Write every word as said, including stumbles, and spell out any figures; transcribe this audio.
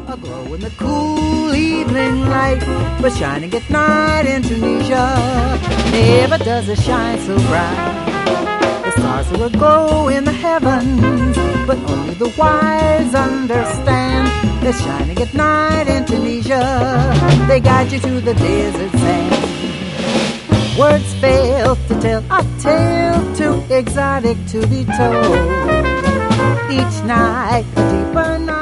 a glow in the cool evening light, but shining at night in Tunisia. Never does it shine so bright. The stars will glow in the heavens, but only the wise understand that shining at night in Tunisia, they guide you to the desert sand. Words fail to tell a tale too exotic to be told. Each night a deeper night